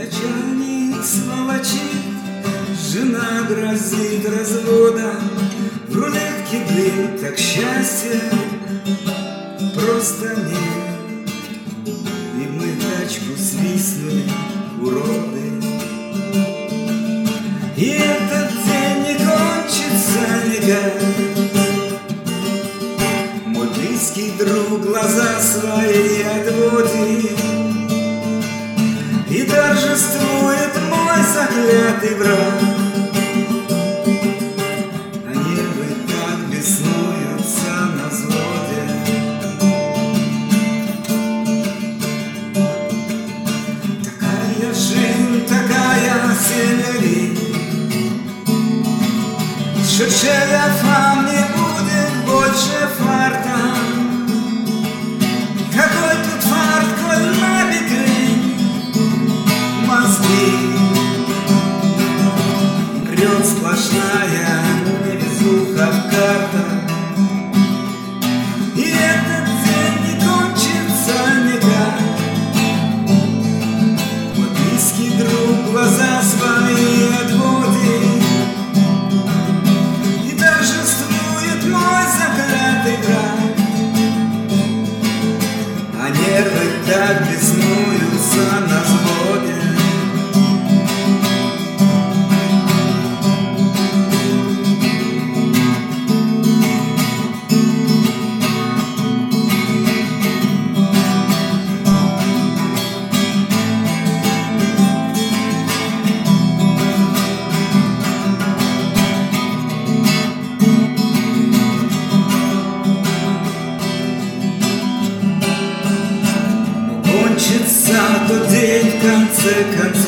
Начальник сволочит, жена грозит разводом, в рулетке блин, так счастья просто нет. И мы тачку свистнули, уроды. И этот день не кончится никак. Мой близкий друг глаза свои отводит, и торжествует мой заклятый враг. А нервы так беснуются на взводе. Такая жизнь, такая северин, шершеля не будет больше фарта. Какой тут фарт, коль набиты мозги, прет сплошная невезуха в картах. И этот день не кончится никак. Мой близкий друг глаза свои отводит, и торжествует мой заклятый враг. А нервы так беснуются на взводе. Кончится тот день в конце концов.